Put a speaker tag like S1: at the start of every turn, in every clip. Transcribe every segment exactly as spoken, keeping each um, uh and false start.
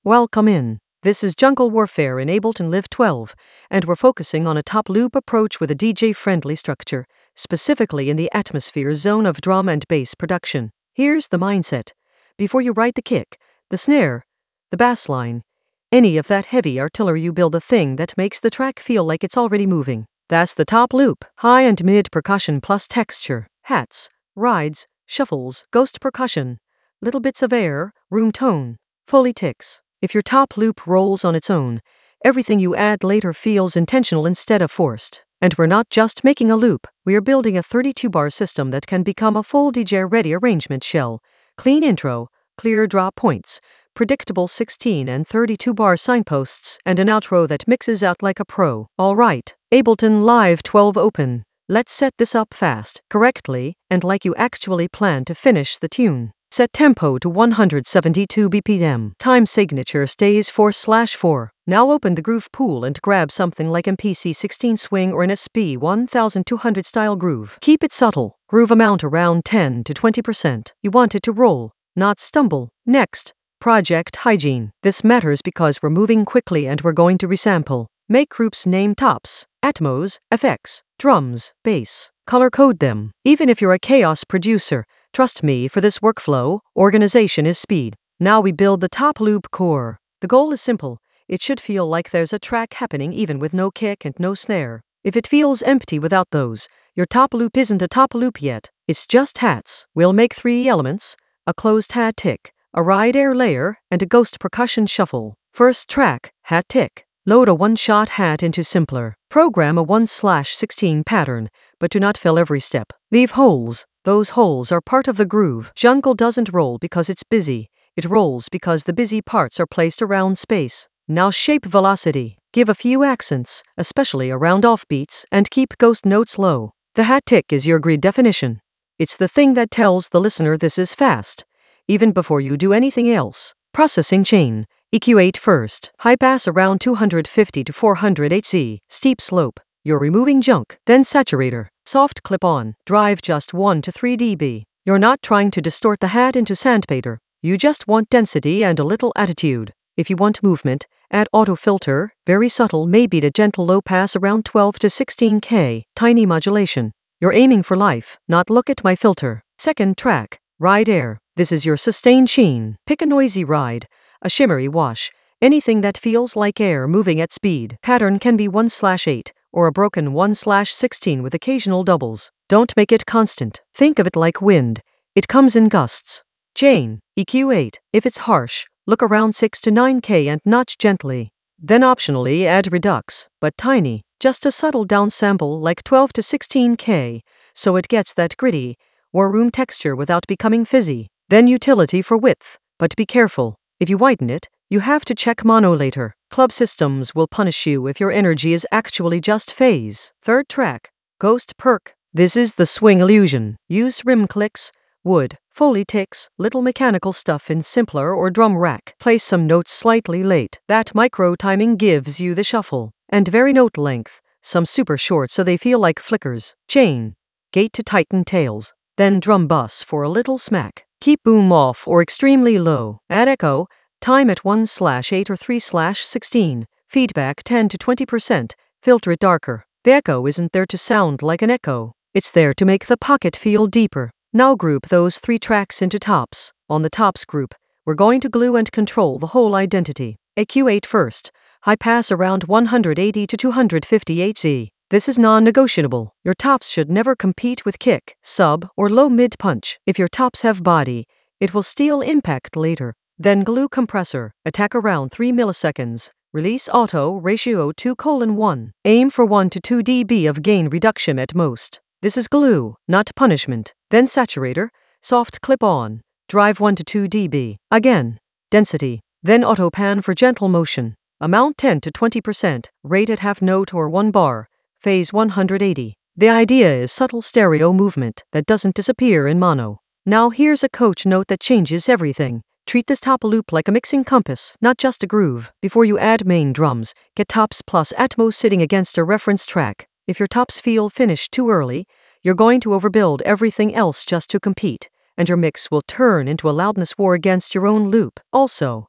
S1: Welcome in. This is Jungle Warfare in Ableton Live twelve, and we're focusing on a top loop approach with a D J-friendly structure, specifically in the atmosphere zone of drum and bass production. Here's the mindset. Before you write the kick, the snare, the bass line, any of that heavy artillery, you build a thing that makes the track feel like it's already moving. That's the top loop. High and mid percussion plus texture, hats, rides, shuffles, ghost percussion, little bits of air, room tone, Foley ticks. If your top loop rolls on its own, everything you add later feels intentional instead of forced. And we're not just making a loop, we are building a thirty-two bar system that can become a full D J-ready arrangement shell. Clean intro, clear drop points, predictable sixteen and thirty-two bar signposts, and an outro that mixes out like a pro. Alright, Ableton Live twelve open. Let's set this up fast, correctly, and like you actually plan to finish the tune. Set tempo to one hundred seventy-two B P M. Time signature stays four slash four. Now open the groove pool and grab something like M P C sixteen swing or an S P twelve hundred style groove. Keep it subtle. Groove amount around ten to twenty percent. You want it to roll, not stumble. Next, project hygiene. This matters because we're moving quickly and we're going to resample. Make groups name tops, Atmos, F X, drums, bass. Color code them. Even if you're a chaos producer, trust me, for this workflow, organization is speed. Now we build the top loop core. The goal is simple. It should feel like there's a track happening even with no kick and no snare. If it feels empty without those, your top loop isn't a top loop yet. It's just hats. We'll make three elements: a closed hat tick, a ride air layer, and a ghost percussion shuffle. First track, hat tick. Load a one-shot hat into Simpler. Program a one slash sixteen pattern, but do not fill every step. Leave holes. Those holes are part of the groove. Jungle doesn't roll because it's busy. It rolls because the busy parts are placed around space. Now shape velocity. Give a few accents, especially around offbeats, and keep ghost notes low. The hat tick is your grid definition. It's the thing that tells the listener this is fast, even before you do anything else. Processing chain. E Q eight first. High pass around two hundred fifty to four hundred hertz. Steep slope. You're removing junk. Then saturator. Soft clip-on. Drive just one to three decibels. You're not trying to distort the hat into sandpaper. You just want density and a little attitude. If you want movement, add auto filter, very subtle, maybe to gentle low pass around twelve to sixteen K. Tiny modulation. You're aiming for life, not look at my filter. Second track. Ride air. This is your sustained sheen. Pick a noisy ride, a shimmery wash, anything that feels like air moving at speed. Pattern can be one slash eight, or a broken one slash sixteen with occasional doubles. Don't make it constant. Think of it like wind. It comes in gusts. Chain, E Q eight. If it's harsh, look around six to nine K and notch gently. Then optionally add redux, but tiny, just a subtle downsample like twelve to sixteen K, so it gets that gritty, war room texture without becoming fizzy. Then utility for width, but be careful. If you widen it, you have to check mono later. Club systems will punish you if your energy is actually just phase. Third track, Ghost Perk. This is the swing illusion. Use rim clicks, wood, Foley ticks, little mechanical stuff in Simpler or drum rack. Place some notes slightly late. That micro timing gives you the shuffle. And very note length, some super short so they feel like flickers. Chain, gate to tighten tails. Then drum bus for a little smack. Keep boom off or extremely low. Add echo, time at one slash eight or three slash sixteen. Feedback ten to twenty percent. Filter it darker. The echo isn't there to sound like an echo. It's there to make the pocket feel deeper. Now group those three tracks into tops. On the tops group, we're going to glue and control the whole identity. E Q eight first. High pass around one hundred eighty to two hundred fifty hertz. This is non-negotiable. Your tops should never compete with kick, sub, or low mid punch. If your tops have body, it will steal impact later. Then glue compressor. Attack around three milliseconds. Release auto ratio two colon one. Aim for one to two decibels of gain reduction at most. This is glue, not punishment. Then saturator. Soft clip on. Drive one to two decibels. Again. Density. Then auto pan for gentle motion. Amount ten to twenty percent. Rate at half note or one bar. Phase one hundred eighty. The idea is subtle stereo movement that doesn't disappear in mono. Now here's a coach note that changes everything. Treat this top loop like a mixing compass, not just a groove. Before you add main drums, get tops plus Atmos sitting against a reference track. If your tops feel finished too early, you're going to overbuild everything else just to compete, and your mix will turn into a loudness war against your own loop. Also,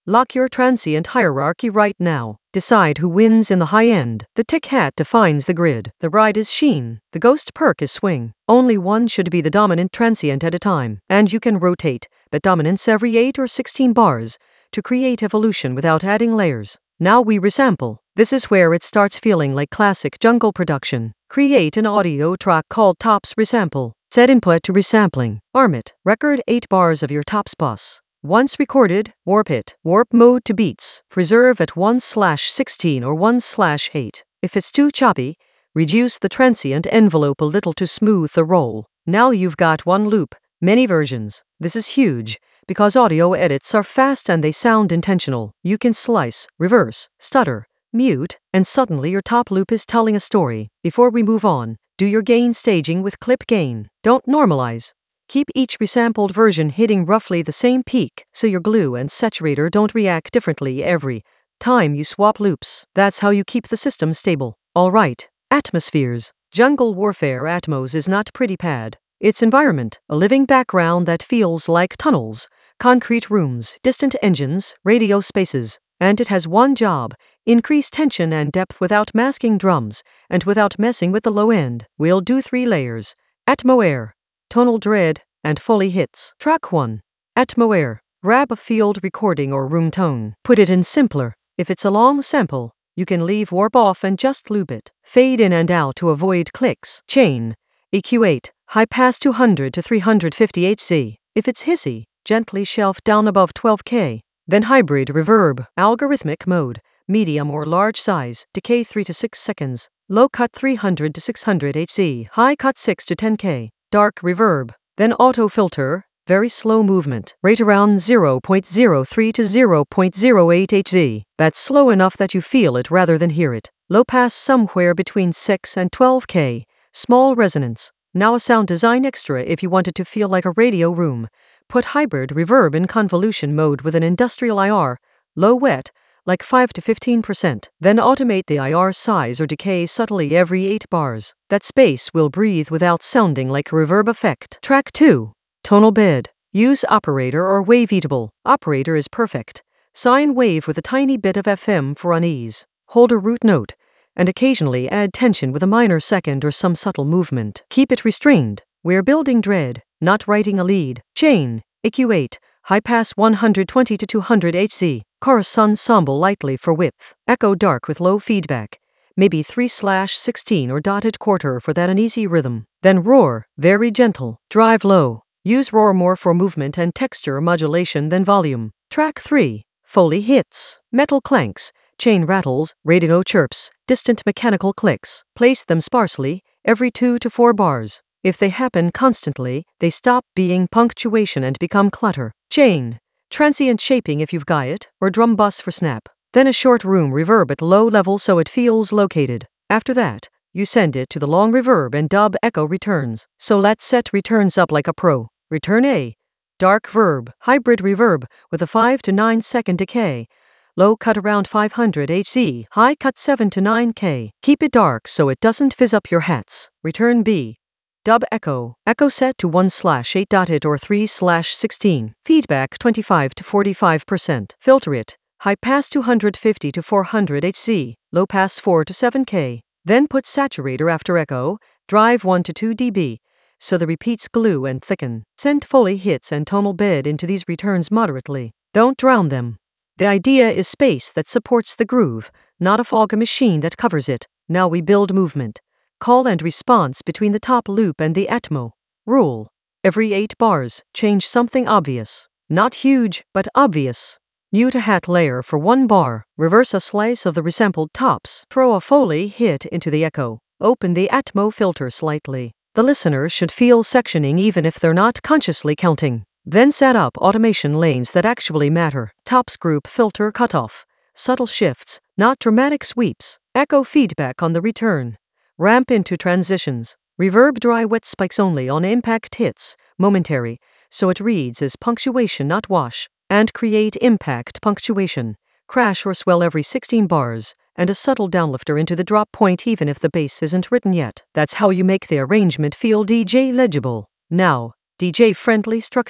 S1: Lock your transient hierarchy right now. Decide who wins in the high end. The tick hat defines the grid. The ride is sheen. The ghost perk is swing. Only one should be the dominant transient at a time, and you can rotate that dominance every eight or sixteen bars to create evolution without adding layers. Now we resample. This is where it starts feeling like classic jungle production. Create an audio track called Tops Resample. Set input to resampling. Arm it. Record eight bars of your Tops bus. Once recorded, warp it. Warp mode to beats. Preserve at one slash sixteen or one slash eight. If it's too choppy, reduce the transient envelope a little to smooth the roll. Now you've got one loop, many versions. This is huge, because audio edits are fast and they sound intentional. You can slice, reverse, stutter, mute, and suddenly your top loop is telling a story. Before we move on, do your gain staging with clip gain. Don't normalize. Keep each resampled version hitting roughly the same peak, so your glue and saturator don't react differently every time you swap loops. That's how you keep the system stable. Alright, atmospheres. Jungle Warfare Atmos is not pretty pad. It's environment, a living background that feels like tunnels, concrete rooms, distant engines, radio spaces. And it has one job: increase tension and depth without masking drums, and without messing with the low end. We'll do three layers: Atmo Air, Tonal Dread, and Foley Hits. Track one. Atmo Air. Grab a field recording or room tone. Put it in simpler. If it's a long sample, you can leave warp off and just loop it. Fade in and out to avoid clicks. Chain. E Q eight. High pass two hundred to three hundred fifty hertz. If it's hissy, gently shelf down above twelve K. Then hybrid reverb. Algorithmic mode. Medium or large size. Decay three to six seconds. Low cut three hundred to six hundred hertz. High cut six to ten K. Dark reverb. Then auto filter. Very slow movement. Rate around zero point zero three to zero point zero eight hertz. That's slow enough that you feel it rather than hear it. Low pass somewhere between six and twelve K. Small resonance. Now a sound design extra if you want it to feel like a radio room. Put hybrid reverb in convolution mode with an industrial I R. Low wet, like five to fifteen percent. Then automate the I R size or decay subtly every eight bars. That space will breathe without sounding like a reverb effect. Track two. Tonal Bed. Use operator or waveatable. Operator is perfect. Sine wave with a tiny bit of F M for unease. Hold a root note, and occasionally add tension with a minor second or some subtle movement. Keep it restrained. We're building dread, not writing a lead. Chain. E Q eight. High pass one hundred twenty to two hundred hertz. Chorus ensemble lightly for width. Echo dark with low feedback. Maybe three slash sixteen or dotted quarter for that uneasy rhythm. Then roar. Very gentle. Drive low. Use roar more for movement and texture modulation than volume. Track three. Foley Hits. Metal clanks, chain rattles, radio chirps, distant mechanical clicks. Place them sparsely, every two to four bars. If they happen constantly, they stop being punctuation and become clutter. Chain. Transient shaping if you've got it, or drum bus for snap. Then a short room reverb at low level so it feels located. After that, you send it to the long reverb and dub echo returns. So let's set returns up like a pro. Return A. Dark verb. Hybrid reverb with a five to nine second decay. Low cut around five hundred hertz. High cut seven to nine K. Keep it dark so it doesn't fizz up your hats. Return B. Dub echo. Echo set to one slash eight dotted or three slash sixteen. Feedback twenty-five to forty-five percent. Filter it. High pass two hundred fifty to four hundred hertz. Low pass four to seven K. Then put saturator after echo. Drive one to two decibels. So the repeats glue and thicken. Send Foley Hits and Tonal Bed into these returns moderately. Don't drown them. The idea is space that supports the groove, not a fog machine that covers it. Now we build movement. Call and response between the top loop and the Atmo. Rule. Every eight bars, change something obvious. Not huge, but obvious. Mute a hat layer for one bar. Reverse a slice of the resampled tops. Throw a Foley hit into the echo. Open the Atmo filter slightly. The listener should feel sectioning even if they're not consciously counting. Then set up automation lanes that actually matter. Tops group filter cutoff. Subtle shifts, not dramatic sweeps. Echo feedback on the return. Ramp into transitions. Reverb dry wet spikes only on impact hits, momentary, so it reads as punctuation not wash. And create impact punctuation. Crash or swell every sixteen bars, and a subtle downlifter into the drop point even if the bass isn't written yet. That's how you make the arrangement feel D J legible. Now, D J friendly structure.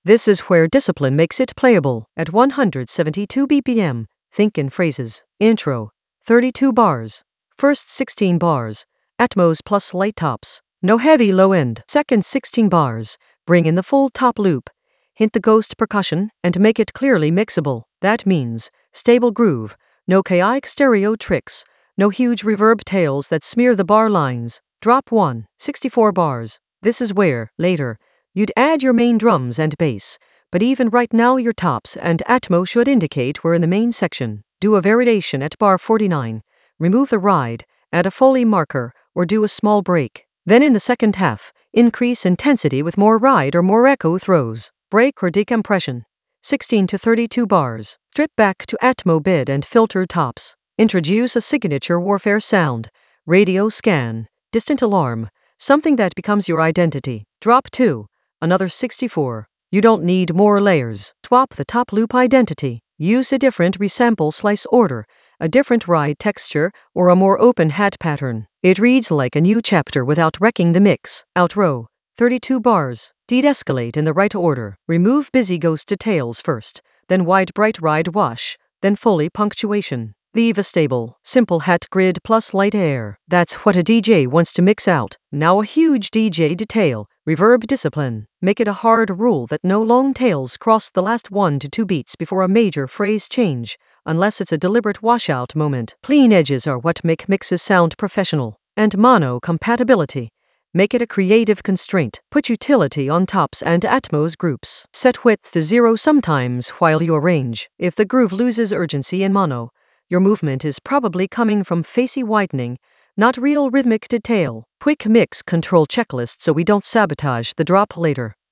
S1: This is where discipline makes it playable. At one hundred seventy-two B P M, think in phrases. Intro, thirty-two bars. First sixteen bars, Atmos plus light tops. No heavy low end. Second sixteen bars, bring in the full top loop. Hint the ghost percussion, and make it clearly mixable. That means stable groove, no chaotic stereo tricks, no huge reverb tails that smear the bar lines. Drop one, sixty-four bars. This is where, later, you'd add your main drums and bass, but even right now your tops and Atmo should indicate we're in the main section. Do a variation at bar forty-nine, remove the ride, add a Foley marker, or do a small break. Then in the second half, increase intensity with more ride or more echo throws. Break or decompression. sixteen to thirty-two bars. Strip back to Atmo bid and filter tops. Introduce a signature Warfare sound. Radio scan. Distant alarm. Something that becomes your identity. Drop two. Another sixty-four. You don't need more layers. Swap the top loop identity. Use a different resample slice order, a different ride texture, or a more open hat pattern. It reads like a new chapter without wrecking the mix. Outro, thirty-two bars. De-escalate in the right order. Remove busy ghost details first, then wide bright ride wash, then Foley punctuation. Leave a stable, simple hat grid plus light air. That's what a D J wants to mix out. Now a huge D J detail, reverb discipline. Make it a hard rule that no long tails cross the last one to two beats before a major phrase change, unless it's a deliberate washout moment. Clean edges are what make mixes sound professional. And mono compatibility. Make it a creative constraint. Put utility on tops and Atmos groups. Set width to zero sometimes while you arrange. If the groove loses urgency in mono, your movement is probably coming from facey whitening, not real rhythmic detail. Quick mix control checklist so we don't sabotage the drop later.